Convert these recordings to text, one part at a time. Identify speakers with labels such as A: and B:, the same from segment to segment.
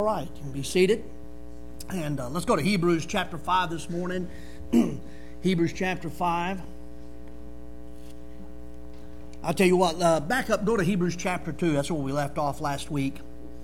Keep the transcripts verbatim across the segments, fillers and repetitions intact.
A: All right, you can be seated. And uh, let's go to Hebrews chapter five this morning. Hebrews chapter five. I'll tell you what, uh, back up, go to Hebrews chapter two. That's where we left off last week.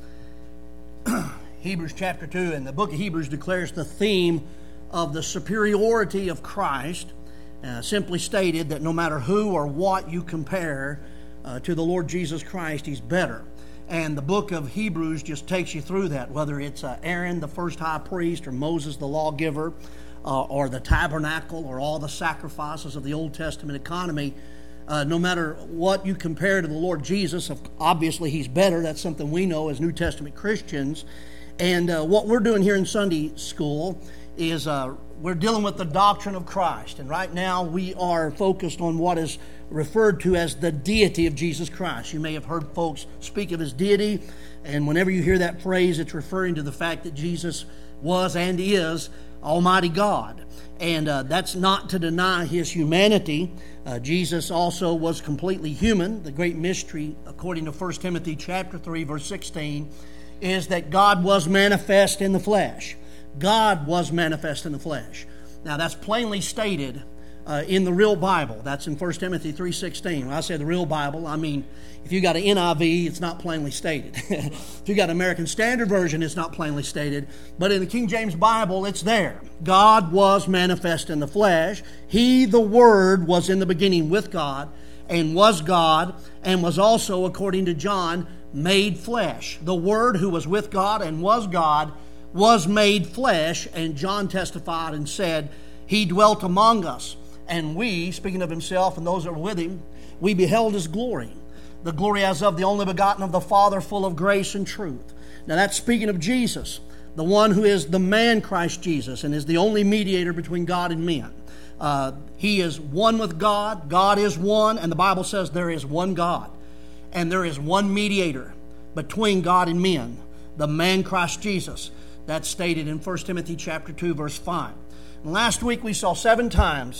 A: Hebrews chapter two, and the book of Hebrews declares the theme of the superiority of Christ. Uh, simply stated that no matter who or what you compare uh, to the Lord Jesus Christ, He's better. And the book of Hebrews just takes you through that, whether it's uh, Aaron, the first high priest, or Moses, the lawgiver, uh, or the tabernacle, or all the sacrifices of the Old Testament economy. Uh, no matter what you compare to the Lord Jesus, obviously He's better. That's something we know as New Testament Christians. And uh, what we're doing here in Sunday school is uh, we're dealing with the doctrine of Christ. And right now we are focused on what is referred to as the deity of Jesus Christ. You may have heard folks speak of His deity, and whenever you hear that phrase, it's referring to the fact that Jesus was and is Almighty God. And uh, that's not to deny His humanity. Uh, Jesus also was completely human. The great mystery, according to First Timothy chapter three, verse sixteen, is that God was manifest in the flesh. God was manifest in the flesh. Now that's plainly stated uh, in the real Bible. That's in First Timothy three sixteen. When I say the real Bible, I mean if you got an N I V, it's not plainly stated. If you got an American Standard Version, it's not plainly stated. But in the King James Bible, it's there. God was manifest in the flesh. He, the Word, was in the beginning with God, and was God, and was also, according to John, made flesh. The Word, who was with God and was God, was made flesh, and John testified and said, He dwelt among us, and we, speaking of Himself and those that were with Him, we beheld His glory, the glory as of the only begotten of the Father, full of grace and truth. Now that's speaking of Jesus, the one who is the man Christ Jesus, and is the only mediator between God and men. Uh, he is one with God, God is one, and the Bible says there is one God, and there is one mediator between God and men, the man Christ Jesus. That's stated in First Timothy chapter two, verse five. And last week we saw seven times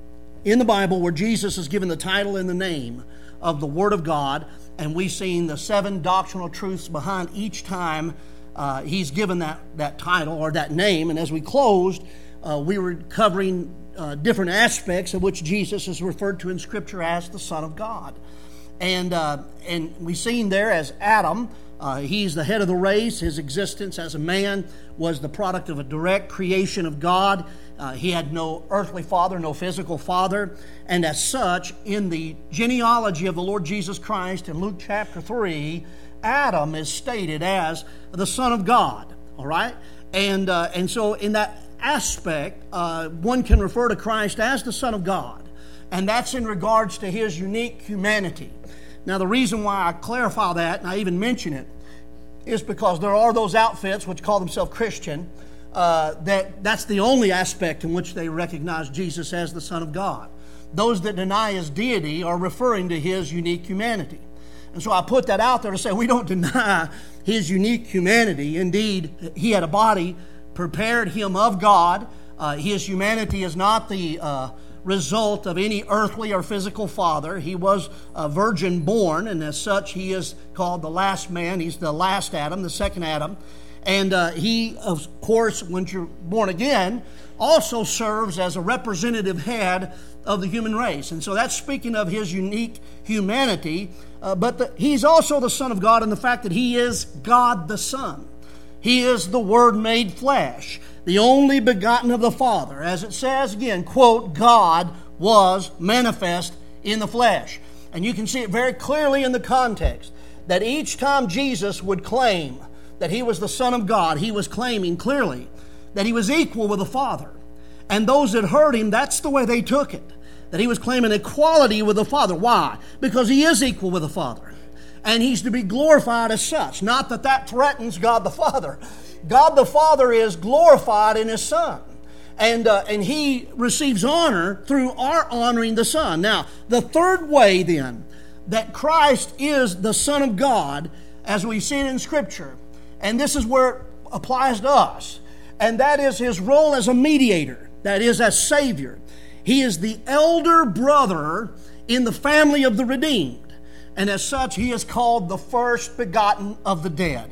A: in the Bible where Jesus is given the title and the name of the Word of God, and we've seen the seven doctrinal truths behind each time uh, He's given that, that title or that name. And as we closed, uh, we were covering uh, different aspects of which Jesus is referred to in Scripture as the Son of God. And, uh, and we've seen there as Adam, Uh, he's the head of the race. His existence as a man was the product of a direct creation of God. Uh, he had no earthly father, no physical father. And as such, in the genealogy of the Lord Jesus Christ in Luke chapter three, Adam is stated as the Son of God. All right? And, uh, and so in that aspect, uh, one can refer to Christ as the Son of God. And that's in regards to His unique humanity. Now, the reason why I clarify that, and I even mention it, is because there are those outfits which call themselves Christian, uh, that that's the only aspect in which they recognize Jesus as the Son of God. Those that deny His deity are referring to His unique humanity. And so I put that out there to say we don't deny His unique humanity. Indeed, He had a body, prepared Him of God. Uh, his humanity is not the Uh, result of any earthly or physical father. He was a virgin born, and as such he is called the last man. He's the last Adam, the second Adam. And uh, he, of course, when you're born again, also serves as a representative head of the human race. And so that's speaking of His unique humanity. Uh, but the, He's also the Son of God in the fact that He is God the Son. He is the Word made flesh, the only begotten of the Father. As it says again, quote, God was manifest in the flesh. And you can see it very clearly in the context that each time Jesus would claim that He was the Son of God, He was claiming clearly that He was equal with the Father. And those that heard Him, that's the way they took it, that He was claiming equality with the Father. Why? Because He is equal with the Father. And He's to be glorified as such. Not that that threatens God the Father. God the Father is glorified in His Son. And, uh, and He receives honor through our honoring the Son. Now, the third way then that Christ is the Son of God, as we see it in Scripture, and this is where it applies to us, and that is His role as a mediator, that is, as Savior. He is the elder brother in the family of the redeemed. And as such, He is called the first begotten of the dead.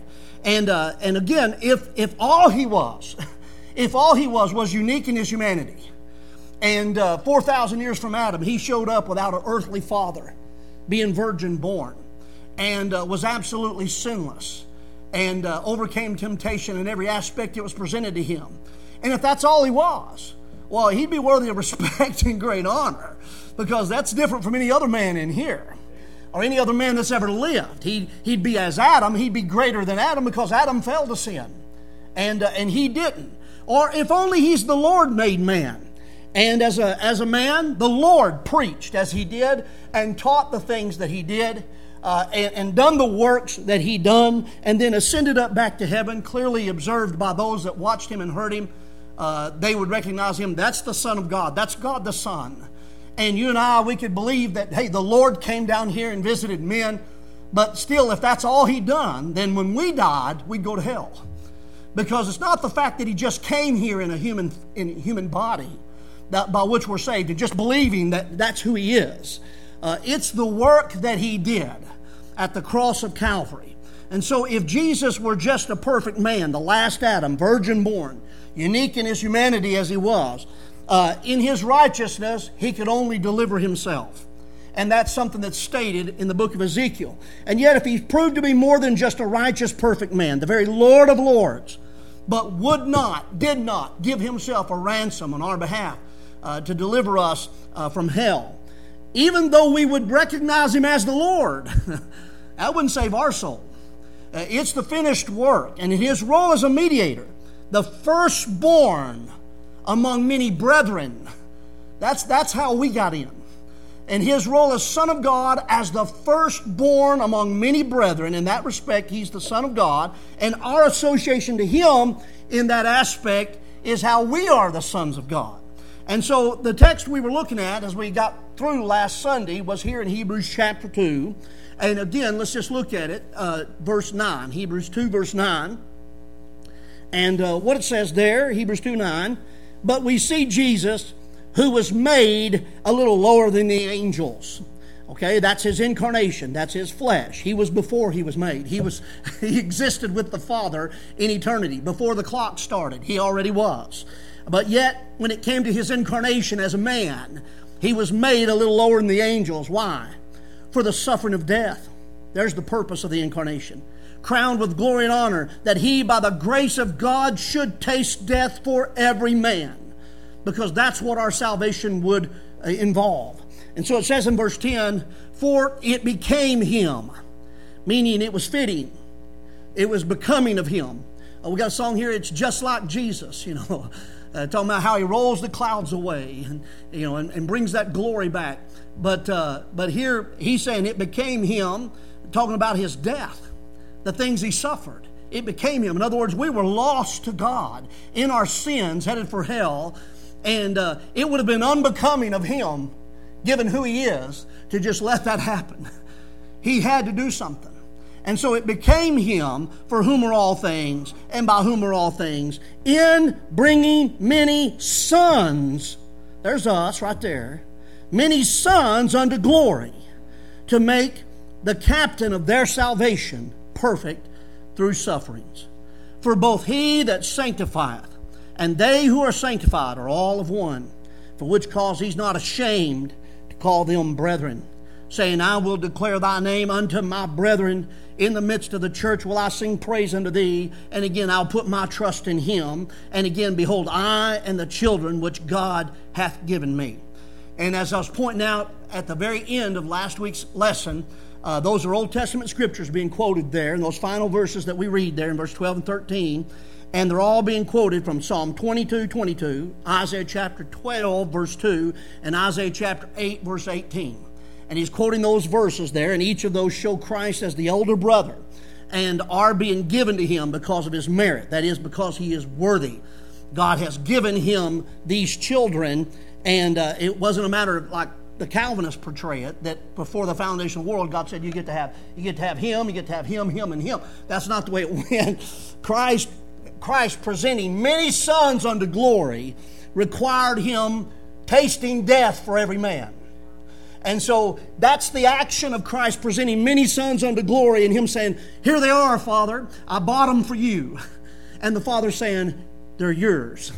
A: And uh, and again, if if all he was, if all he was was unique in his humanity, and uh, four thousand years from Adam, he showed up without an earthly father, being virgin born, and uh, was absolutely sinless, and uh, overcame temptation in every aspect that was presented to him. And if that's all he was, well, he'd be worthy of respect and great honor, because that's different from any other man in here, or any other man that's ever lived. He'd, he'd be as Adam. He'd be greater than Adam, because Adam fell to sin, and uh, and he didn't. Or if only he's the Lord made man. And as a as a man, the Lord preached as he did, and taught the things that he did, uh, and, and done the works that he done, and then ascended up back to heaven, clearly observed by those that watched him and heard him. Uh, they would recognize him. That's the Son of God. That's God the Son. And you and I, we could believe that, hey, the Lord came down here and visited men. But still, if that's all he done, then when we died, we'd go to hell. Because it's not the fact that he just came here in a human in a human body that by which we're saved, and just believing that that's who he is. Uh, it's the work that he did at the cross of Calvary. And so if Jesus were just a perfect man, the last Adam, virgin born, unique in his humanity as he was, uh, in his righteousness, he could only deliver himself. And that's something that's stated in the book of Ezekiel. And yet if he proved to be more than just a righteous, perfect man, the very Lord of Lords, but would not, did not give himself a ransom on our behalf, Uh, to deliver us uh, from hell, even though we would recognize him as the Lord, that wouldn't save our soul. Uh, it's the finished work, and in his role as a mediator, the firstborn among many brethren. That's that's how we got in. And his role as Son of God, as the firstborn among many brethren. In that respect, he's the Son of God, and our association to him in that aspect is how we are the sons of God. And so the text we were looking at as we got through last Sunday was here in Hebrews chapter two. And again, let's just look at it, uh, verse nine. Hebrews two, verse nine. And uh, what it says there, Hebrews two nine, but we see Jesus, who was made a little lower than the angels. Okay, that's his incarnation. That's his flesh. He was before he was made. He was he existed with the Father in eternity. Before the clock started, he already was. But yet, when it came to his incarnation as a man, he was made a little lower than the angels. Why? For the suffering of death. There's the purpose of the incarnation. Crowned with glory and honor, that he, by the grace of God, should taste death for every man. Because that's what our salvation would uh, involve. And so it says in verse ten, for it became him. Meaning it was fitting. It was becoming of him. Uh, we got a song here, it's just like Jesus, you know. Uh, talking about how he rolls the clouds away, and you know, and, and brings that glory back. But uh, but here he's saying it became him, talking about his death, the things he suffered. It became him. In other words, we were lost to God in our sins, headed for hell, and uh, it would have been unbecoming of him, given who he is, to just let that happen. He had to do something. And so it became him for whom are all things, and by whom are all things, in bringing many sons, there's us right there, many sons unto glory, to make the captain of their salvation perfect through sufferings. For both he that sanctifieth and they who are sanctified are all of one, for which cause he's not ashamed to call them brethren, saying, I will declare thy name unto my brethren. In the midst of the church will I sing praise unto thee. And again, I'll put my trust in him. And again, behold, I and the children which God hath given me. And as I was pointing out at the very end of last week's lesson, uh, those are Old Testament scriptures being quoted there, in those final verses that we read there in verse twelve and thirteen. And they're all being quoted from Psalm twenty-two twenty-two, Isaiah chapter twelve, verse two, and Isaiah chapter eight, verse eighteen. And he's quoting those verses there, and each of those show Christ as the elder brother and are being given to him because of his merit. That is, because he is worthy. God has given him these children, and uh, it wasn't a matter of, like the Calvinists portray it, that before the foundation of the world, God said you get to have you get to have him, you get to have him, him, and him. That's not the way it went. Christ, Christ presenting many sons unto glory required him tasting death for every man. And so that's the action of Christ presenting many sons unto glory, and Him saying, here they are, Father, I bought them for you. And the Father saying, they're yours.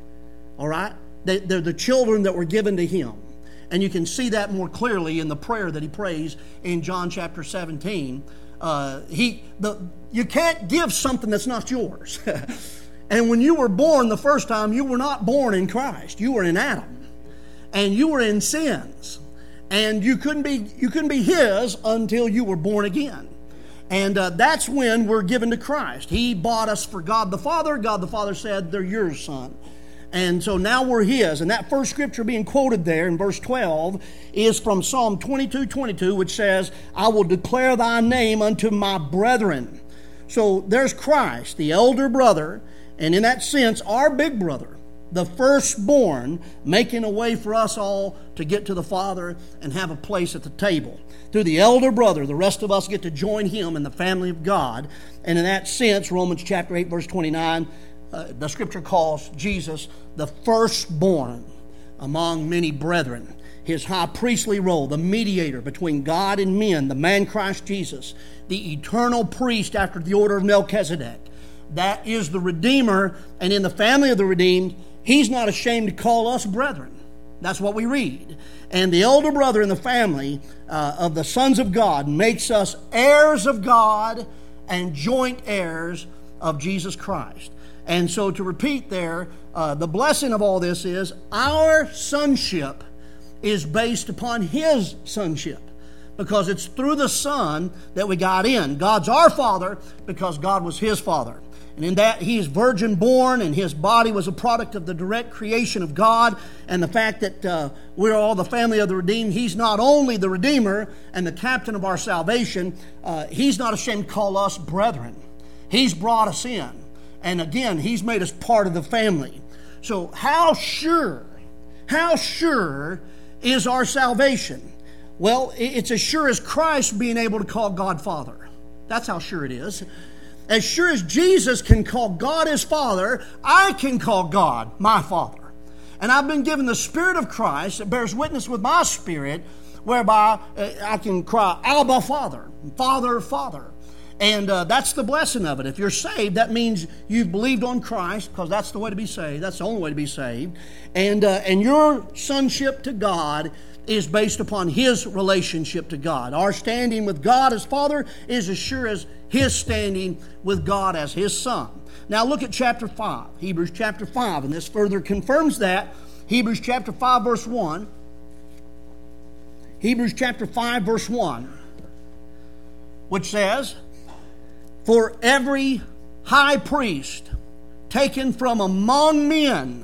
A: All right? They, they're the children that were given to Him. And you can see that more clearly in the prayer that He prays in John chapter seventeen. Uh, he, the, you can't give something that's not yours. And when you were born the first time, you were not born in Christ. You were in Adam. And you were in sins. And you couldn't be you couldn't be His until you were born again. And uh, that's when we're given to Christ. He bought us for God the Father. God the Father said, they're yours, son. And so now we're His. And that first scripture being quoted there in verse twelve is from Psalm twenty-two twenty-two, which says, I will declare thy name unto my brethren. So there's Christ, the elder brother, and in that sense, our big brother, the firstborn, making a way for us all to get to the Father and have a place at the table. Through the elder brother, the rest of us get to join him in the family of God. And in that sense, Romans chapter eight, verse twenty-nine, uh, the Scripture calls Jesus the firstborn among many brethren. His high priestly role, the mediator between God and men, the man Christ Jesus, the eternal priest after the order of Melchizedek. That is the Redeemer, and in the family of the redeemed, He's not ashamed to call us brethren. That's what we read. And the elder brother in the family uh, of the sons of God makes us heirs of God and joint heirs of Jesus Christ. And so to repeat there, uh, the blessing of all this is our sonship is based upon His sonship, because it's through the Son that we got in. God's our Father because God was His Father. And in that, He is virgin born, and His body was a product of the direct creation of God. And the fact that uh, we're all the family of the redeemed, He's not only the Redeemer and the captain of our salvation, uh, He's not ashamed to call us brethren. He's brought us in. And again, He's made us part of the family. So how sure, how sure is our salvation? Well, it's as sure as Christ being able to call God Father. That's how sure it is. As sure as Jesus can call God His Father, I can call God my Father. And I've been given the Spirit of Christ that bears witness with my spirit, whereby I can cry, Abba, Father, Father, Father. And uh, that's the blessing of it. If you're saved, that means you've believed on Christ, because that's the way to be saved. That's the only way to be saved. And, uh, and your sonship to God is based upon His relationship to God. Our standing with God as Father is as sure as His standing with God as His Son. Now look at chapter five, Hebrews chapter five, and this further confirms that. Hebrews chapter five, verse one. Hebrews chapter five, verse one, which says, for every high priest taken from among men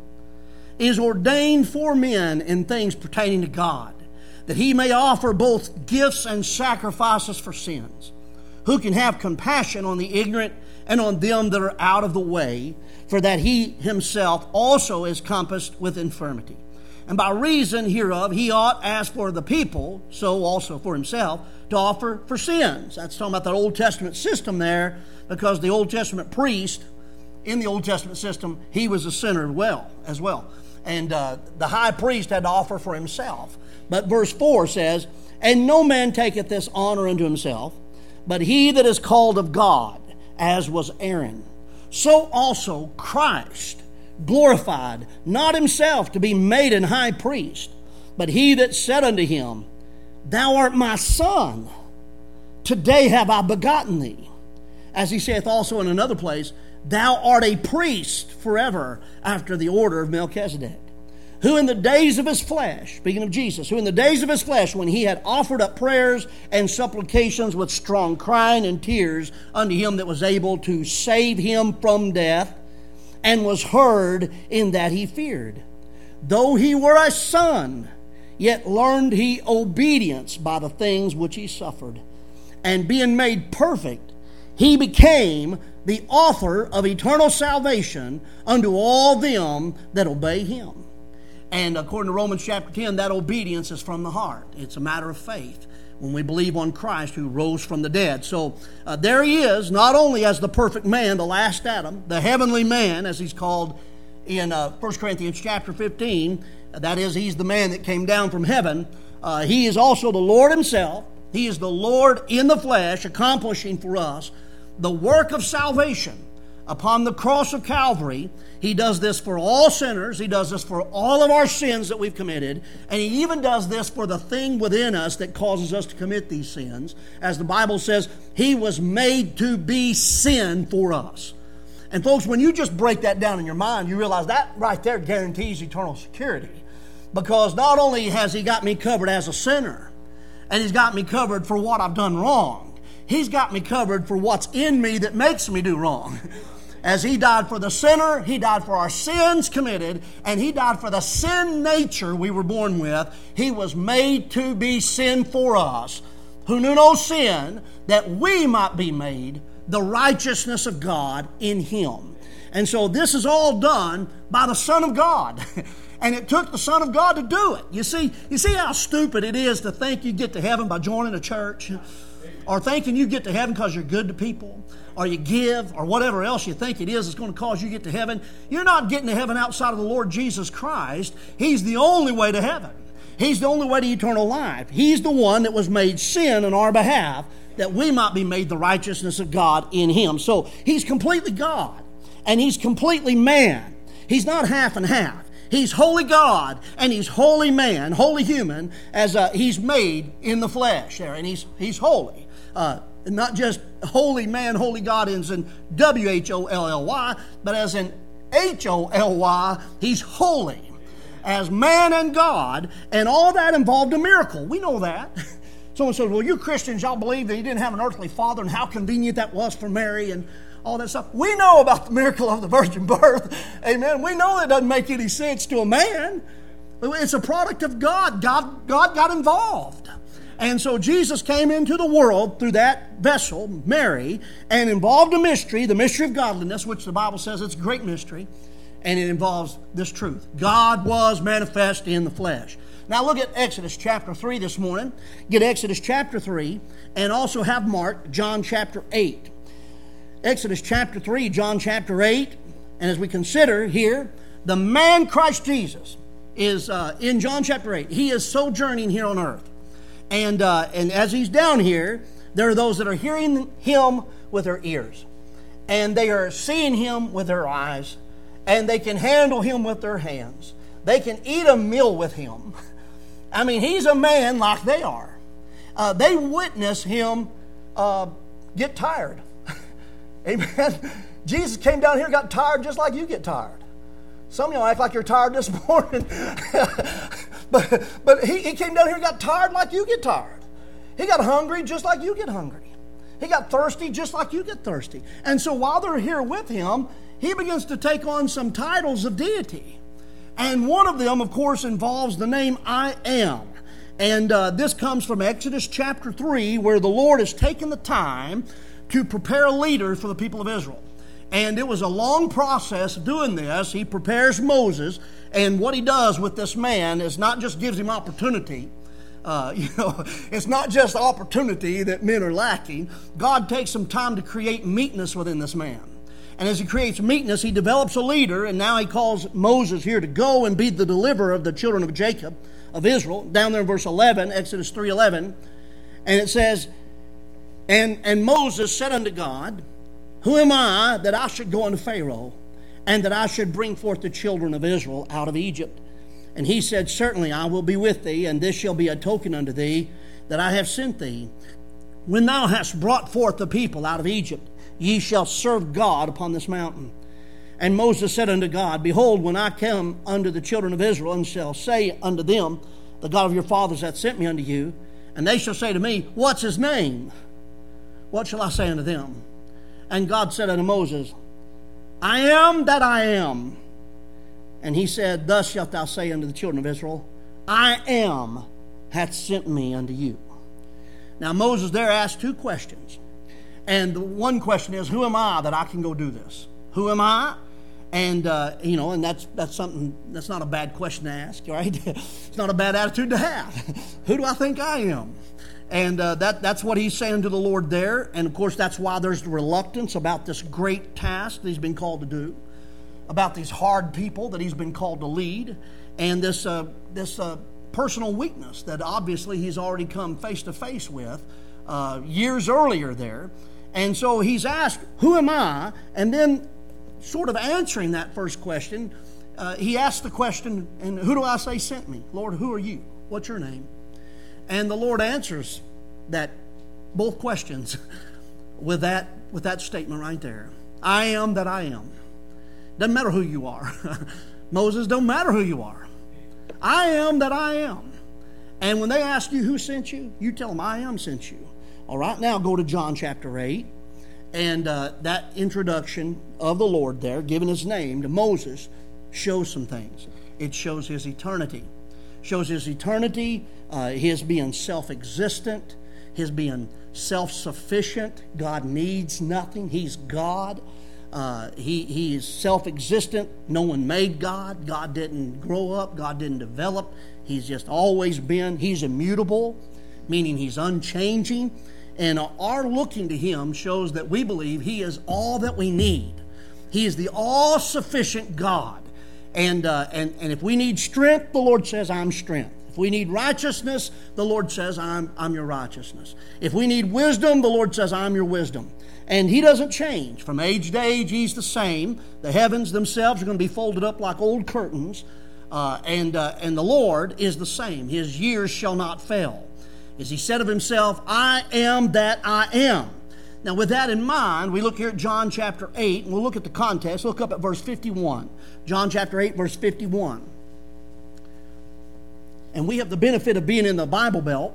A: is ordained for men in things pertaining to God, that He may offer both gifts and sacrifices for sins, who can have compassion on the ignorant and on them that are out of the way, for that He Himself also is compassed with infirmity. And by reason hereof He ought, as for the people, so also for Himself, to offer for sins. That's talking about that Old Testament system there, because the Old Testament priest, in the Old Testament system, he was a sinner well, as well. And uh, the high priest had to offer for himself. But verse four says, and no man taketh this honor unto himself, but he that is called of God, as was Aaron. So also Christ glorified not himself to be made an high priest, but he that said unto him, thou art my son, today have I begotten thee. As he saith also in another place, thou art a priest forever after the order of Melchizedek, who in the days of His flesh, speaking of Jesus, who in the days of His flesh, when He had offered up prayers and supplications with strong crying and tears unto Him that was able to save him from death, and was heard in that he feared. Though he were a son, yet learned he obedience by the things which he suffered. And being made perfect, he became the author of eternal salvation unto all them that obey Him. And according to Romans chapter ten, that obedience is from the heart. It's a matter of faith when we believe on Christ who rose from the dead. So uh, there He is, not only as the perfect man, the last Adam, the heavenly man, as he's called in uh, First Corinthians chapter fifteen. That is, He's the man that came down from heaven. Uh, he is also the Lord himself. He is the Lord in the flesh, accomplishing for us the work of salvation upon the cross of Calvary. He does this for all sinners. He does this for all of our sins that we've committed. And he even does this for the thing within us that causes us to commit these sins. As the Bible says, he was made to be sin for us. And folks, when you just break that down in your mind, you realize that right there guarantees eternal security. Because not only has he got me covered as a sinner, and he's got me covered for what I've done wrong, he's got me covered for what's in me that makes me do wrong. As he died for the sinner, he died for our sins committed, and he died for the sin nature we were born with. He was made to be sin for us, who knew no sin, that we might be made the righteousness of God in him. And so this is all done by the Son of God. And it took the Son of God to do it. You see, you see how stupid it is to think you get to heaven by joining a church? Or thinking you get to heaven because you're good to people, or you give, or whatever else you think it is that's going to cause you to get to heaven. You're not getting to heaven outside of the Lord Jesus Christ. He's the only way to heaven. He's the only way to eternal life. He's the one that was made sin on our behalf, that we might be made the righteousness of God in him. So he's completely God, and he's completely man. He's not half and half. He's holy God, and he's holy man, holy human, as uh, he's made in the flesh there, and he's he's holy. Uh, not just holy man, holy God as in W H O L L Y, but as in H O L Y, he's holy as man and God, and all that involved a miracle. We know that. Someone says, well, you Christians, y'all believe that he didn't have an earthly father, and how convenient that was for Mary, and all that stuff. We know about the miracle of the virgin birth. Amen. We know it doesn't make any sense to a man. It's a product of God. God, God got involved. And so Jesus came into the world through that vessel, Mary, and involved a mystery, the mystery of godliness, which the Bible says it's a great mystery, and it involves this truth. God was manifest in the flesh. Now look at Exodus chapter three this morning. Get Exodus chapter three, and also have Mark, John chapter eight. Exodus chapter three, John chapter eight, and as we consider here, the man Christ Jesus is uh, in John chapter eight. He is sojourning here on earth. And, uh, and as he's down here, there are those that are hearing him with their ears. And they are seeing him with their eyes. And they can handle him with their hands. They can eat a meal with him. I mean, he's a man like they are. Uh, they witness him uh, get tired. Amen. Jesus came down here and got tired just like you get tired. Some of y'all act like you're tired this morning. but but he, he came down here and got tired like you get tired. He got hungry just like you get hungry. He got thirsty just like you get thirsty. And so while they're here with him, he begins to take on some titles of deity. And one of them, of course, involves the name I Am. And uh, this comes from Exodus chapter three, where the Lord has taken the time to prepare a leader for the people of Israel. And it was a long process of doing this. He prepares Moses, and what he does with this man is not just gives him opportunity. Uh, you know, it's not just opportunity that men are lacking. God takes some time to create meekness within this man. And as he creates meekness, he develops a leader, and now he calls Moses here to go and be the deliverer of the children of Jacob, of Israel. Down there in verse eleven, Exodus three eleven, and it says, And, and Moses said unto God, Who am I that I should go unto Pharaoh, and that I should bring forth the children of Israel out of Egypt? And he said, Certainly I will be with thee, and this shall be a token unto thee that I have sent thee. When thou hast brought forth the people out of Egypt, ye shall serve God upon this mountain. And Moses said unto God, Behold, when I come unto the children of Israel, and shall say unto them, The God of your fathers hath sent me unto you, and they shall say to me, What's his name? What shall I say unto them? And God said unto Moses, I am that I am. And he said, Thus shalt thou say unto the children of Israel, I am hath sent me unto you. Now Moses there asked two questions. And the one question is, who am I that I can go do this? Who am I? And, uh, you know, and that's that's something, that's not a bad question to ask, right? It's not a bad attitude to have. Who do I think I am? And uh, that that's what he's saying to the Lord there. And, of course, that's why there's the reluctance about this great task that he's been called to do, about these hard people that he's been called to lead, and this uh, this uh, personal weakness that obviously he's already come face to face with uh, years earlier there. And so he's asked, who am I? And then sort of answering that first question, uh, he asked the question, and who do I say sent me? Lord, who are you? What's your name? And the Lord answers that both questions with that with that statement right there. I am that I am. Doesn't matter who you are. Moses, don't matter who you are. I am that I am. And when they ask you who sent you, you tell them I am sent you. All right, now go to John chapter eight. And uh, that introduction of the Lord there, giving his name to Moses, shows some things. It shows his eternity. Shows his eternity, uh, his being self-existent, his being self-sufficient. God needs nothing. He's God. Uh, he, he is self-existent. No one made God. God didn't grow up. God didn't develop. He's just always been. He's immutable, meaning he's unchanging. And our looking to him shows that we believe he is all that we need. He is the all-sufficient God. And, uh, and, and if we need strength, the Lord says, I'm strength. If we need righteousness, the Lord says, I'm, I'm your righteousness. If we need wisdom, the Lord says, I'm your wisdom. And he doesn't change. From age to age, he's the same. The heavens themselves are going to be folded up like old curtains. Uh, and, uh, and the Lord is the same. His years shall not fail. As he said of himself, I am that I am. Now, with that in mind, we look here at John chapter eight, and we'll look at the context. Look up at verse fifty-one. John chapter eight, verse fifty-one. And we have the benefit of being in the Bible Belt.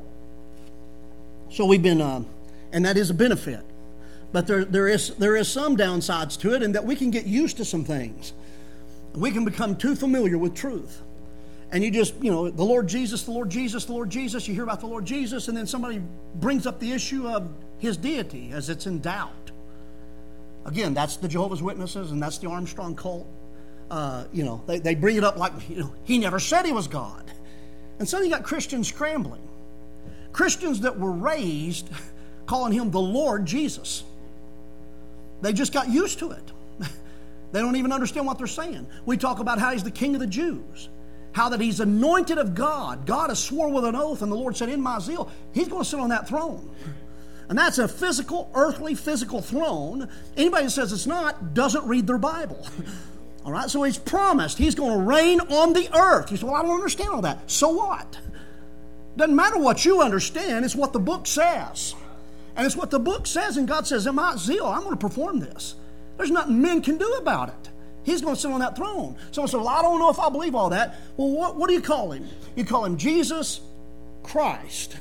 A: So we've been, uh, and that is a benefit. But there, there is there is some downsides to it, in that we can get used to some things. We can become too familiar with truth. And you just, you know, the Lord Jesus, the Lord Jesus, the Lord Jesus. You hear about the Lord Jesus, and then somebody brings up the issue of his deity as it's in doubt. Again, that's the Jehovah's Witnesses, and that's the Armstrong cult. Uh, you know, they, they bring it up like, you know, he never said he was God. And so you got Christians scrambling. Christians that were raised calling him the Lord Jesus. They just got used to it. They don't even understand what they're saying. We talk about how he's the King of the Jews. How that he's anointed of God. God has sworn with an oath, and the Lord said, in my zeal, he's going to sit on that throne. And that's a physical, earthly, physical throne. Anybody that says it's not doesn't read their Bible. All right, so he's promised he's going to reign on the earth. You say, well, I don't understand all that. So what? Doesn't matter what you understand. It's what the book says. And it's what the book says, and God says, in my zeal, I'm going to perform this. There's nothing men can do about it. He's going to sit on that throne. Someone said, well, I don't know if I believe all that. Well, what, what do you call him? You call him Jesus Christ.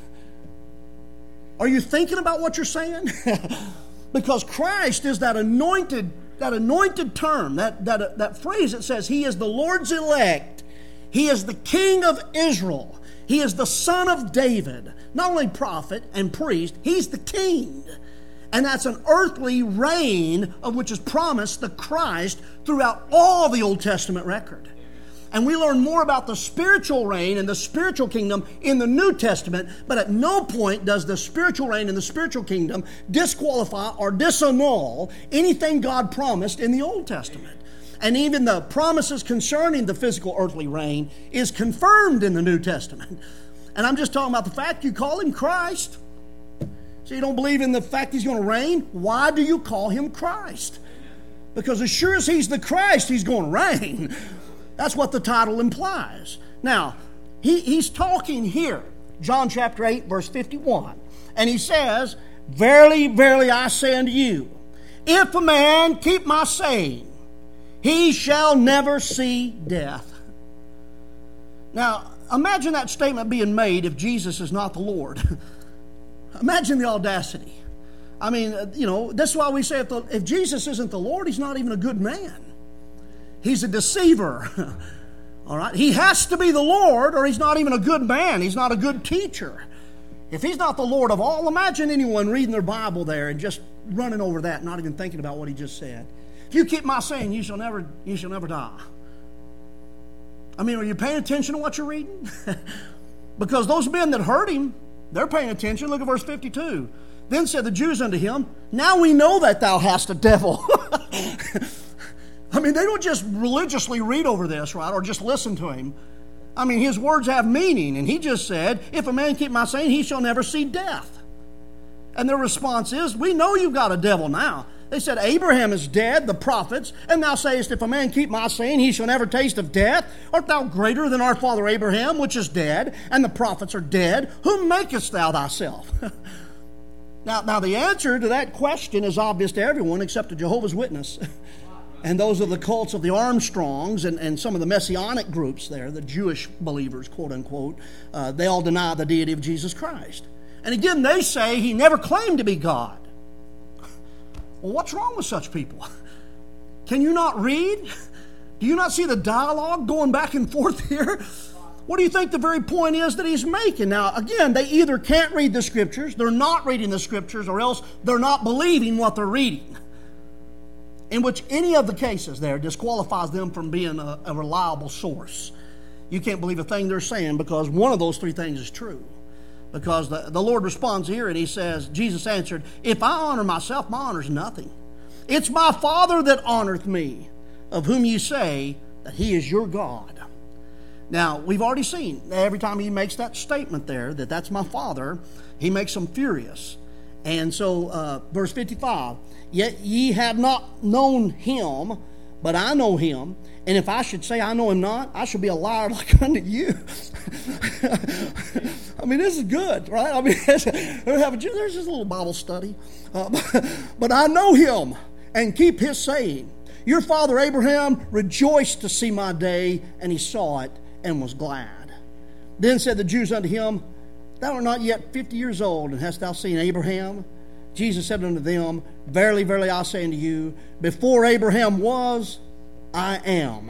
A: Are you thinking about what you're saying? Because Christ is that anointed, that anointed term, that, that, that phrase that says he is the Lord's elect. He is the King of Israel. He is the Son of David. Not only prophet and priest, he's the King. And that's an earthly reign of which is promised the Christ throughout all the Old Testament record. And we learn more about the spiritual reign and the spiritual kingdom in the New Testament, but at no point does the spiritual reign and the spiritual kingdom disqualify or disannul anything God promised in the Old Testament. And even the promises concerning the physical earthly reign is confirmed in the New Testament. And I'm just talking about the fact you call him Christ. So you don't believe in the fact he's going to reign? Why do you call him Christ? Because as sure as he's the Christ, he's going to reign. That's what the title implies. Now, he, he's talking here, John chapter eight, verse fifty-one. And he says, verily, verily, I say unto you, if a man keep my saying, he shall never see death. Now, imagine that statement being made if Jesus is not the Lord. Imagine the audacity. I mean, you know, that's why we say if, the, if Jesus isn't the Lord, he's not even a good man. He's a deceiver. All right? He has to be the Lord or he's not even a good man. He's not a good teacher. If he's not the Lord of all, imagine anyone reading their Bible there and just running over that, not even thinking about what he just said. If you keep my saying, you shall never, you shall never die. I mean, are you paying attention to what you're reading? Because those men that heard him, they're paying attention. Look at verse fifty-two. Then said the Jews unto him, now we know that thou hast a devil. I mean, they don't just religiously read over this, right, or just listen to him. I mean, his words have meaning. And he just said, if a man keep my saying, he shall never see death. And their response is, we know you've got a devil now. They said, Abraham is dead, the prophets, and thou sayest, if a man keep my saying, he shall never taste of death. Art thou greater than our father Abraham, which is dead, and the prophets are dead? Whom makest thou thyself? now, now, the answer to that question is obvious to everyone except a Jehovah's Witness. And those are the cults of the Armstrongs and, and some of the Messianic groups there, the Jewish believers, quote unquote. Uh, they all deny the deity of Jesus Christ. And again, they say he never claimed to be God. Well, what's wrong with such people? Can you not read? Do you not see the dialogue going back and forth here? What do you think the very point is that he's making? Now, again, they either can't read the Scriptures, they're not reading the Scriptures, or else they're not believing what they're reading. In which any of the cases there disqualifies them from being a, a reliable source. You can't believe a thing they're saying because one of those three things is true. Because the, the Lord responds here and he says, Jesus answered, if I honor myself, my honor is nothing. It's my Father that honoreth me, of whom you say that he is your God. Now, we've already seen every time he makes that statement there, that that's my Father, he makes them furious. And so, uh, verse fifty-five, yet ye have not known him, but I know him. And if I should say I know him not, I shall be a liar like unto you. I mean, this is good, right? I mean, there's just a little Bible study. Uh, but I know him and keep his saying. Your father Abraham rejoiced to see my day, and he saw it and was glad. Then said the Jews unto him, thou art not yet fifty years old, and hast thou seen Abraham? Jesus said unto them, verily, verily, I say unto you, before Abraham was, I am. Amen.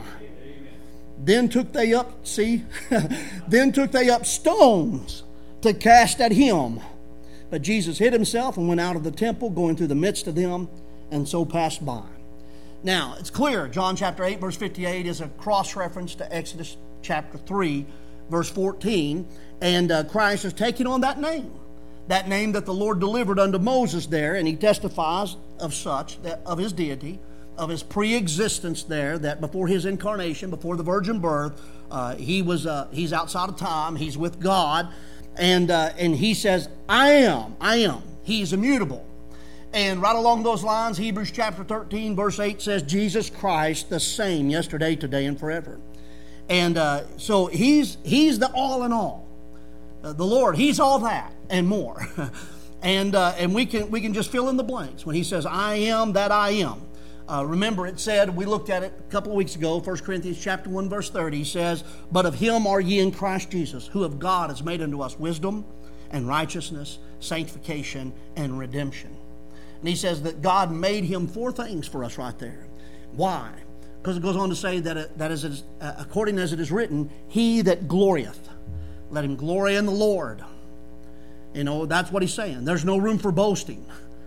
A: Then took they up, see, then took they up stones to cast at him. But Jesus hid himself and went out of the temple, going through the midst of them, and so passed by. Now, it's clear, John chapter eight, verse fifty-eight is a cross-reference to Exodus chapter three, verse fourteen, and uh, Christ is taking on that name. That name that the Lord delivered unto Moses there, and he testifies of such, that, of his deity, of his pre-existence there, that before his incarnation, before the virgin birth, uh, he was uh, he's outside of time, he's with God, and uh, and he says, I am, I am. He's immutable. And right along those lines, Hebrews chapter thirteen, verse eight says, Jesus Christ, the same yesterday, today, and forever. And uh, so he's he's the all in all. Uh, the Lord, he's all that and more. and uh, and we can we can just fill in the blanks when he says, I am that I am. Uh, remember, it said, we looked at it a couple of weeks ago, First Corinthians chapter one, verse thirty, says, but of him are ye in Christ Jesus, who of God has made unto us wisdom and righteousness, sanctification, and redemption. And he says that God made him four things for us right there. Why? Because it goes on to say that, it, that as it is, uh, according as it is written, he that glorieth, let him glory in the Lord. You know, that's what he's saying. There's no room for boasting.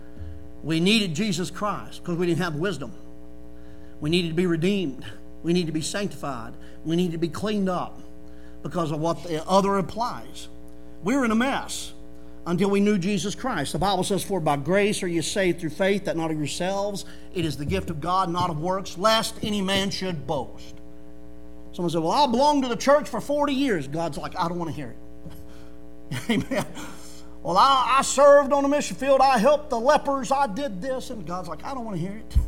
A: We needed Jesus Christ because we didn't have wisdom. We needed to be redeemed. We need to be sanctified. We need to be cleaned up because of what the other implies. We were in a mess until we knew Jesus Christ. The Bible says, for by grace are you saved through faith, that not of yourselves. It is the gift of God, not of works, lest any man should boast. Someone said, well, I belonged to the church for forty years. God's like, I don't want to hear it. Amen. Well, I, I served on the mission field. I helped the lepers. I did this. And God's like, I don't want to hear it.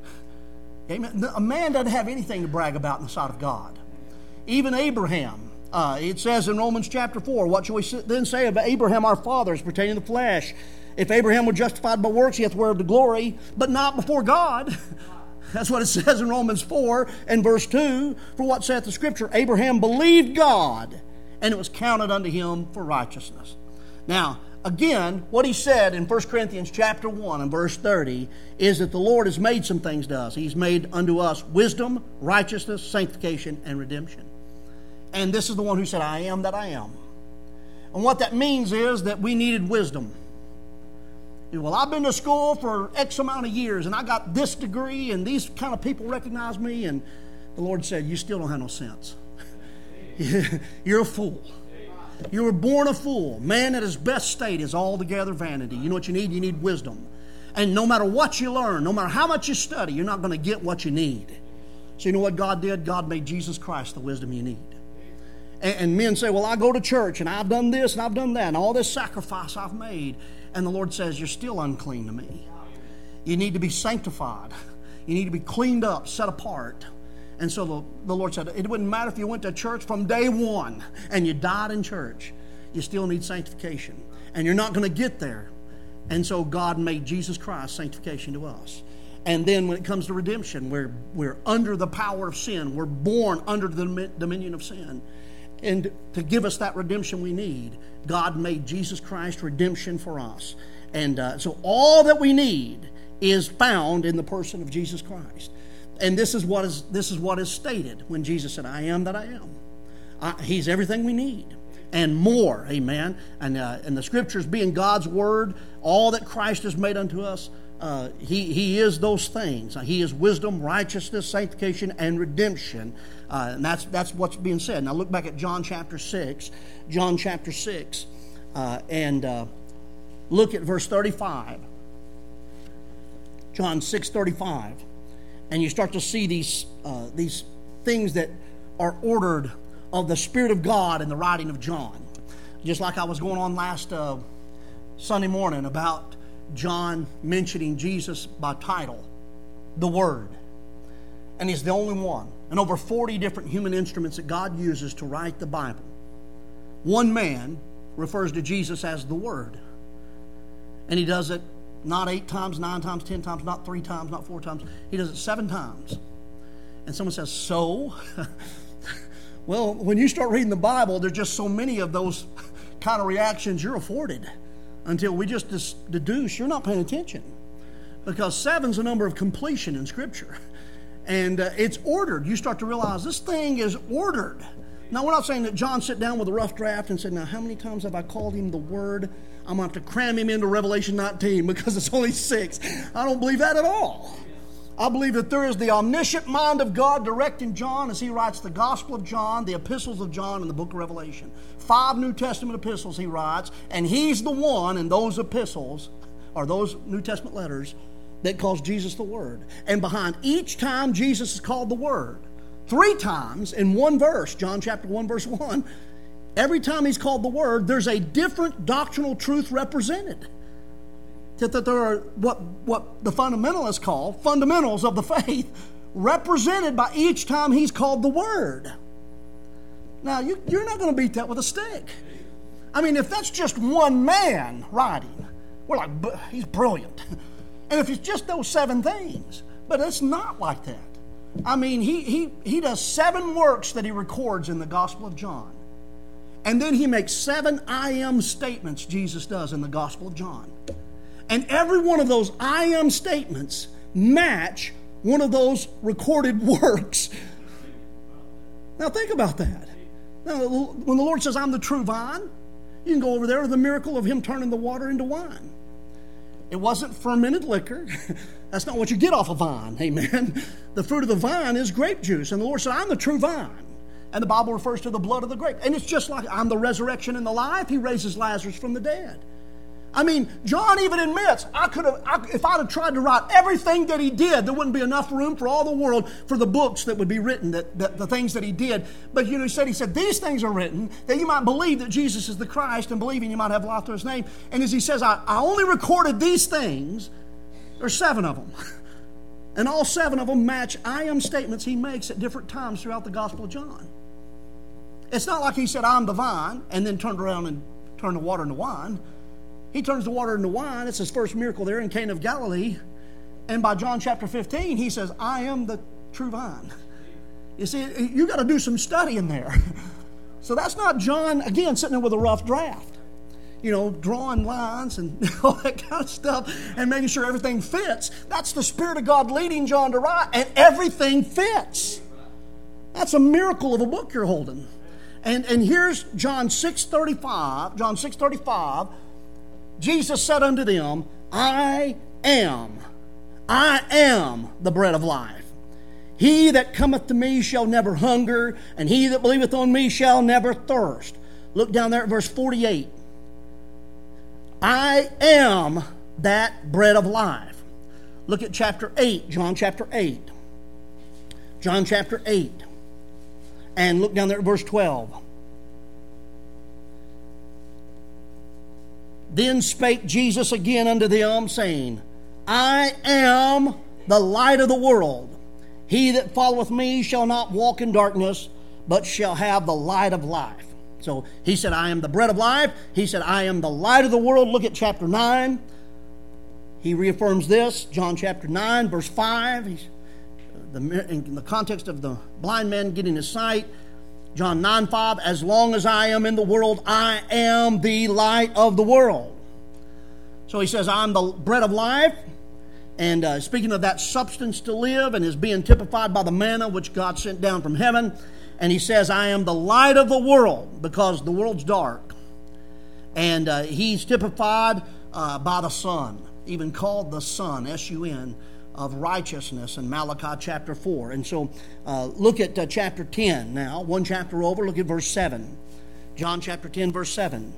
A: Amen. A man doesn't have anything to brag about in the sight of God. Even Abraham. Uh, it says in Romans chapter four, what shall we then say of Abraham our father as pertaining to the flesh? If Abraham were justified by works, he hath whereof the glory, but not before God. That's what it says in Romans four and verse two. For what saith the Scripture? Abraham believed God, and it was counted unto him for righteousness. Now, again, what he said in First Corinthians chapter one and verse thirty is that the Lord has made some things to us. He's made unto us wisdom, righteousness, sanctification, and redemption. And this is the one who said, I am that I am. And what that means is that we needed wisdom. Well, I've been to school for X amount of years, and I got this degree, and these kind of people recognize me. And the Lord said, you still don't have no sense. You're a fool. You were born a fool. Man at his best state is altogether vanity. You know what you need? You need wisdom. And no matter what you learn, no matter how much you study, you're not going to get what you need. So you know what God did? God made Jesus Christ the wisdom you need. And, and men say, well, I go to church, and I've done this, and I've done that, and all this sacrifice I've made. And the Lord says, you're still unclean to me. You need to be sanctified. You need to be cleaned up, set apart. And so the, the Lord said, it wouldn't matter if you went to church from day one and you died in church. You still need sanctification. And you're not going to get there. And so God made Jesus Christ sanctification to us. And then when it comes to redemption, we're, we're under the power of sin. We're born under the dominion of sin. And to give us that redemption we need, God made Jesus Christ redemption for us. And uh, so all that we need is found in the person of Jesus Christ. And this is what is this is what is stated when Jesus said, I am that I am. Uh, he's everything we need and more, amen. And, uh, and the Scriptures being God's Word, all that Christ has made unto us, uh, he, he is those things. Uh, he is wisdom, righteousness, sanctification, and redemption. Uh, and that's, that's what's being said. Now look back at John chapter six. John chapter six. Uh, and uh, look at verse thirty-five. John six thirty-five. And you start to see these uh, these things that are ordered of the Spirit of God in the writing of John. Just like I was going on last uh, Sunday morning about John mentioning Jesus by title, the Word. And he's the only one. And over forty different human instruments that God uses to write the Bible. One man refers to Jesus as the Word. And he does it not eight times, nine times, ten times, not three times, not four times. He does it seven times. And someone says, so? Well, when you start reading the Bible, there's just so many of those kind of reactions you're afforded until we just dis- deduce you're not paying attention. Because seven's a number of completion in Scripture. And uh, it's ordered. You start to realize this thing is ordered. Now, we're not saying that John sat down with a rough draft and said, now, how many times have I called him the Word? I'm going to have to cram him into Revelation nineteen because it's only six. I don't believe that at all. I believe that there is the omniscient mind of God directing John as he writes the Gospel of John, the epistles of John, and the book of Revelation. Five New Testament epistles he writes, and he's the one in those epistles, or those New Testament letters, that calls Jesus the Word. And behind each time Jesus is called the Word, three times in one verse, John chapter one, verse one, every time he's called the Word, there's a different doctrinal truth represented. That, that there are what, what the fundamentalists call fundamentals of the faith represented by each time he's called the Word. Now, you, you're not going to beat that with a stick. I mean, if that's just one man writing, we're like, he's brilliant. And if it's just those seven things, but it's not like that. I mean, he, he, he does seven works that he records in the Gospel of John. And then he makes seven I am statements, Jesus does, in the Gospel of John. And every one of those I am statements match one of those recorded works. Now think about that. Now, when the Lord says, I'm the true vine, you can go over there to the miracle of him turning the water into wine. It wasn't fermented liquor. That's not what you get off a vine, amen. The fruit of the vine is grape juice. And the Lord said, I'm the true vine. And the Bible refers to the blood of the grape. And it's just like, I'm the resurrection and the life. He raises Lazarus from the dead. I mean, John even admits, I could have, I, if I'd have tried to write everything that he did, there wouldn't be enough room for all the world for the books that would be written, that, that the things that he did. But you know, he said, he said, these things are written that you might believe that Jesus is the Christ, and believing you might have life through his name. And as he says, I, I only recorded these things. There's seven of them. And all seven of them match I am statements he makes at different times throughout the Gospel of John. It's not like he said, I'm the vine, and then turned around and turned the water into wine. He turns the water into wine. It's his first miracle there in Cana of Galilee. And by John chapter fifteen, he says, I am the true vine. You see, you got to do some studying there. So that's not John, again, sitting there with a rough draft. You know, drawing lines and all that kind of stuff and making sure everything fits. That's the Spirit of God leading John to write, and everything fits. That's a miracle of a book you're holding. And, and here's John six thirty-five. John six thirty-five. Jesus said unto them, I am, I am the bread of life. He that cometh to me shall never hunger, and he that believeth on me shall never thirst. Look down there at verse forty-eight. I am that bread of life. Look at chapter eight, John chapter eight. John chapter eight. And look down there at verse twelve. Then spake Jesus again unto them, saying, I am the light of the world. He that followeth me shall not walk in darkness, but shall have the light of life. So he said, I am the bread of life. He said, I am the light of the world. Look at chapter nine. He reaffirms this, John chapter nine, verse five. He's, the, in the context of the blind man getting his sight, John nine five, as long as I am in the world, I am the light of the world. So he says, I'm the bread of life. And uh, speaking of that substance to live, and is being typified by the manna which God sent down from heaven. And he says, I am the light of the world, because the world's dark. And uh, he's typified uh, by the sun, even called the Son, S U N, of righteousness in Malachi chapter four. And so uh, look at uh, chapter ten now, one chapter over, look at verse seven. John chapter ten, verse seven.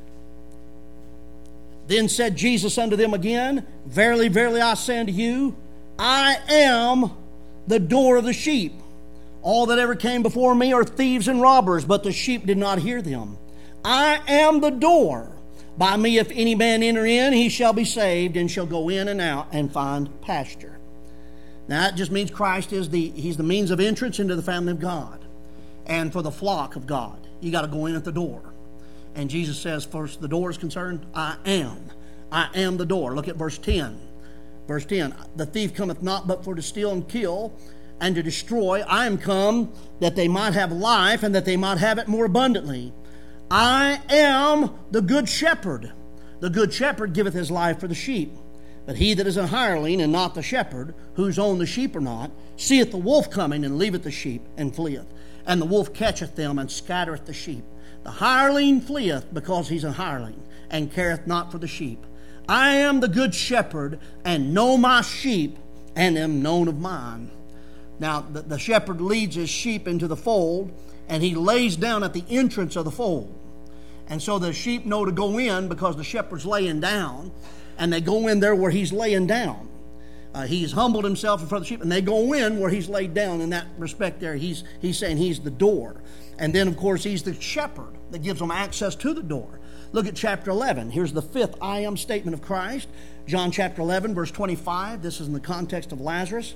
A: Then said Jesus unto them again, Verily, verily, I say unto you, I am the door of the sheep. All that ever came before me are thieves and robbers, but the sheep did not hear them. I am the door. By me if any man enter in, he shall be saved, and shall go in and out and find pasture. Now that just means Christ is the, he's the means of entrance into the family of God. And for the flock of God, you got to go in at the door. And Jesus says, first the door is concerned, I am. I am the door. Look at verse ten. Verse ten, the thief cometh not but for to steal and kill and to destroy. I am come that they might have life, and that they might have it more abundantly. I am the good shepherd. The good shepherd giveth his life for the sheep. But he that is an hireling, and not the shepherd, whose own the sheep are not, seeth the wolf coming, and leaveth the sheep, and fleeth. And the wolf catcheth them, and scattereth the sheep. The hireling fleeth, because he's a hireling, and careth not for the sheep. I am the good shepherd, and know my sheep, and am known of mine. Now, the, the shepherd leads his sheep into the fold, and he lays down at the entrance of the fold. And so the sheep know to go in, because the shepherd's laying down, and they go in there where he's laying down. Uh, he's humbled himself in front of the sheep, and they go in where he's laid down. In that respect there, he's, he's saying he's the door. And then, of course, he's the shepherd that gives them access to the door. Look at chapter eleven. Here's the fifth I am statement of Christ. John chapter eleven, verse twenty-five. This is in the context of Lazarus.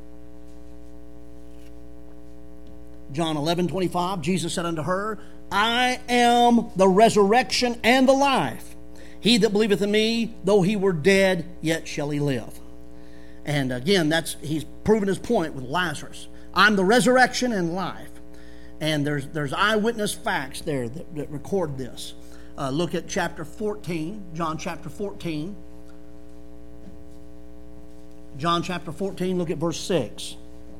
A: John eleven, twenty-five. Jesus said unto her, I am the resurrection and the life. He that believeth in me, though he were dead, yet shall he live. And again, that's he's proven his point with Lazarus. I'm the resurrection and life. And there's there's eyewitness facts there that, that record this. Uh, look at chapter fourteen, John chapter fourteen. John chapter fourteen, look at verse six.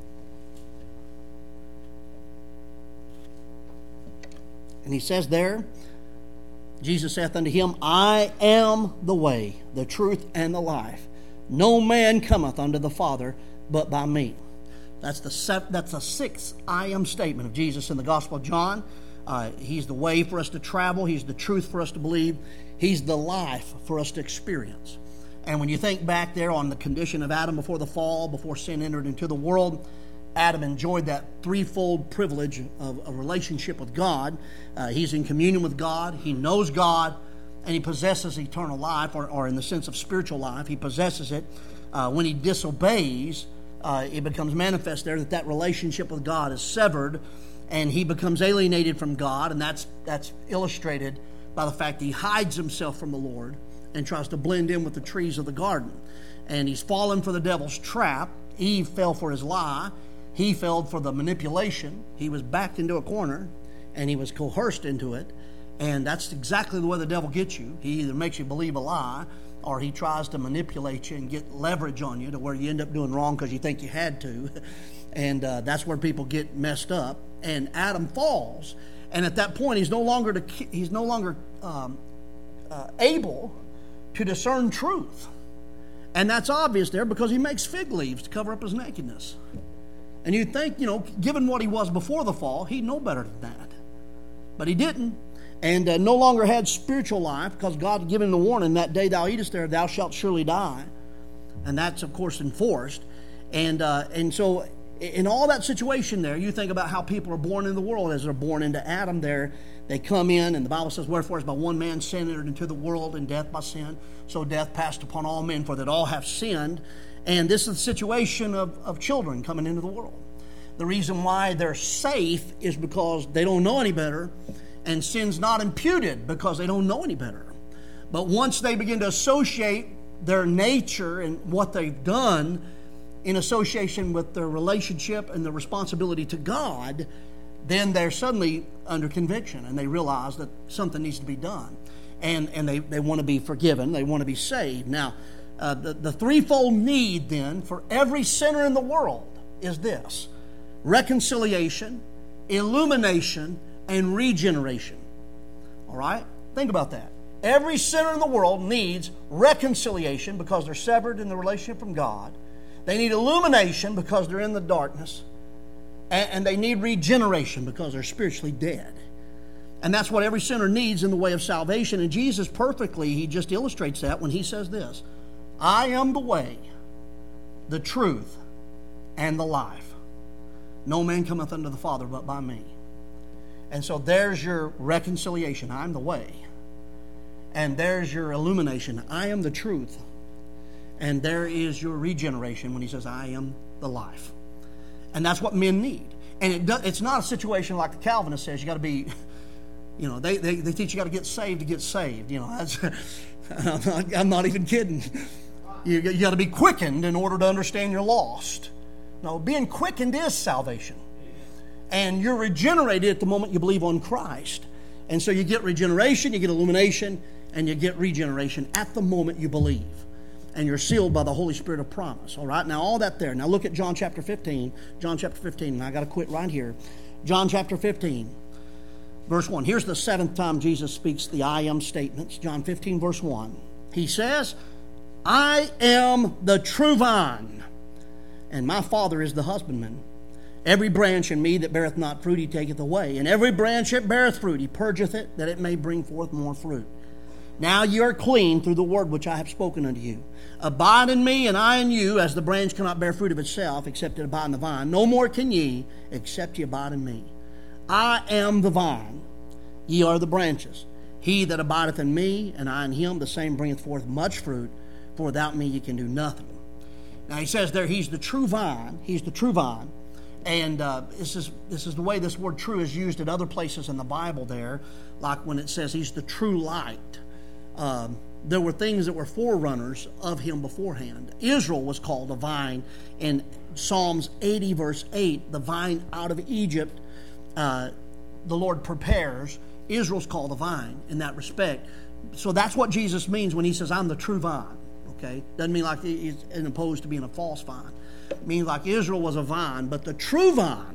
A: And he says there, Jesus saith unto him, I am the way, the truth, and the life. No man cometh unto the Father but by me. That's the set, that's the sixth I am statement of Jesus in the Gospel of John. Uh, he's the way for us to travel. He's the truth for us to believe. He's the life for us to experience. And when you think back there on the condition of Adam before the fall, before sin entered into the world, Adam enjoyed that threefold privilege of a relationship with God. Uh, he's in communion with God. He knows God, and he possesses eternal life, or, or in the sense of spiritual life, he possesses it. Uh, when he disobeys, uh, it becomes manifest there that that relationship with God is severed, and he becomes alienated from God, and that's that's illustrated by the fact that he hides himself from the Lord and tries to blend in with the trees of the garden. And he's fallen for the devil's trap. Eve fell for his lie. He fell for the manipulation. He was backed into a corner, and he was coerced into it. And that's exactly the way the devil gets you. He either makes you believe a lie, or he tries to manipulate you and get leverage on you to where you end up doing wrong because you think you had to. And uh, that's where people get messed up. And Adam falls, and at that point, he's no longer to, he's no longer um, uh, able to discern truth. And that's obvious there because he makes fig leaves to cover up his nakedness. And you'd think, you know, given what he was before the fall, he'd know better than that. But he didn't. And uh, no longer had spiritual life because God had given him the warning, that day thou eatest there, thou shalt surely die. And that's, of course, enforced. And uh, and so in all that situation there, you think about how people are born in the world as they're born into Adam there. They come in, and the Bible says, wherefore as by one man sin entered into the world, and death by sin, so death passed upon all men, for that all have sinned. And this is the situation of, of children coming into the world. The reason why they're safe is because they don't know any better, and sin's not imputed because they don't know any better. But once they begin to associate their nature and what they've done in association with their relationship and their responsibility to God, then they're suddenly under conviction, and they realize that something needs to be done. And, and they, they want to be forgiven. They want to be saved. Now, uh, the, the threefold need then for every sinner in the world is this: reconciliation, illumination, and regeneration. All right? Think about that. Every sinner in the world needs reconciliation because they're severed in the relationship from God. They need illumination because they're in the darkness. And, and they need regeneration because they're spiritually dead. And that's what every sinner needs in the way of salvation. And Jesus perfectly, he just illustrates that when he says this: I am the way, the truth, and the life. No man cometh unto the Father but by me. And so there's your reconciliation. I'm the way. And there's your illumination. I am the truth. And there is your regeneration when he says, I am the life. And that's what men need. And it do, it's not a situation like the Calvinist says, you got to be, you know, they, they, they teach you got to get saved to get saved. You know, that's, I'm, not, I'm not even kidding. You, you got to be quickened in order to understand you're lost. No, being quickened is salvation. And you're regenerated at the moment you believe on Christ. And so you get regeneration, you get illumination, and you get regeneration at the moment you believe. And you're sealed by the Holy Spirit of promise. All right, now all that there. Now look at John chapter fifteen. John chapter fifteen, and I got to quit right here. John chapter fifteen, verse one. Here's the seventh time Jesus speaks the I am statements. John fifteen, verse one. He says, I am the true vine, and my Father is the husbandman. Every branch in me that beareth not fruit he taketh away, and every branch that beareth fruit he purgeth it, that it may bring forth more fruit. Now you are clean through the word which I have spoken unto you. Abide in me, and I in you, as the branch cannot bear fruit of itself, except it abide in the vine. No more can ye, except ye abide in me. I am the vine, ye are the branches. He that abideth in me, and I in him, the same bringeth forth much fruit, for without me ye can do nothing. Now he says there, he's the true vine. He's the true vine. And uh, this is this is the way this word true is used at other places in the Bible there, like when it says he's the true light. Um, there were things that were forerunners of him beforehand. Israel was called a vine in Psalms eighty, verse eight. The vine out of Egypt, uh, the Lord prepares. Israel's called a vine in that respect. So that's what Jesus means when he says, I'm the true vine. Okay? Doesn't mean like he's opposed to being a false vine. It means like Israel was a vine, but the true vine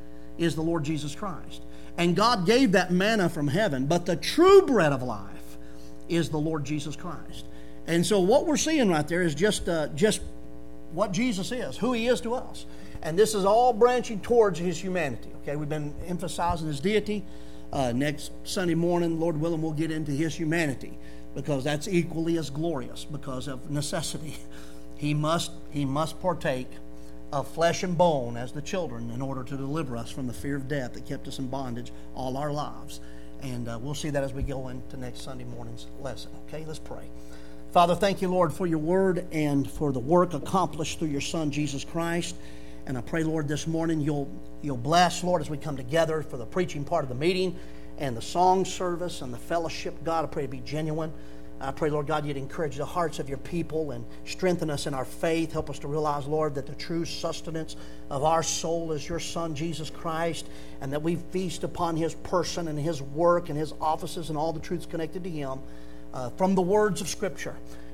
A: is the Lord Jesus Christ. And God gave that manna from heaven, but the true bread of life is the Lord Jesus Christ. And so what we're seeing right there is just uh, just what Jesus is, who he is to us. And this is all branching towards his humanity. Okay, we've been emphasizing his deity. Uh, next Sunday morning, Lord willing, we'll get into his humanity, because that's equally as glorious because of necessity. He must, he must partake of flesh and bone as the children in order to deliver us from the fear of death that kept us in bondage all our lives. And uh, we'll see that as we go into next Sunday morning's lesson. Okay, let's pray. Father, thank you, Lord, for your word and for the work accomplished through your Son, Jesus Christ. And I pray, Lord, this morning you'll you'll bless, Lord, as we come together for the preaching part of the meeting and the song service and the fellowship. God, I pray to be genuine. I pray, Lord God, you'd encourage the hearts of your people and strengthen us in our faith. Help us to realize, Lord, that the true sustenance of our soul is your Son, Jesus Christ, and that we feast upon his person and his work and his offices and all the truths connected to him uh, from the words of Scripture.